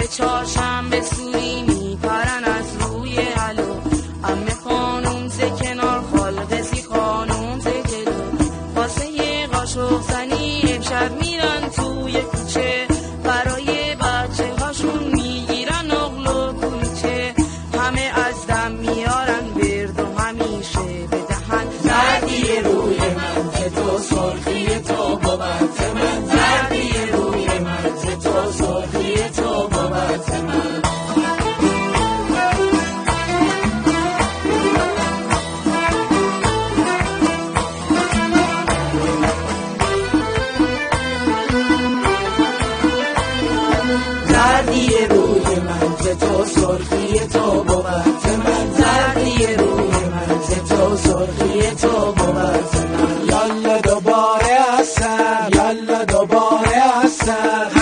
به چاشم به سوری میپرن از روی علو. عمه خانوم ز کنار خالقزی خانوم ز جلو. واسه قاشق زنی امشب میرن توی کوچه، برای بچه هاشون میگیرن نقل و کلوچه. همه از دم میارن ورد و همیشه به دهن. زردی روی من ز تو سرخی تو بابت من، زردی روی من ز تو سرخی تو بابت من. زردی روی من ز تو سرخی تو بابت من، زردی روی من ز تو سرخی تو بابت من. یالا دوباره از سر، یالا دوباره از سر.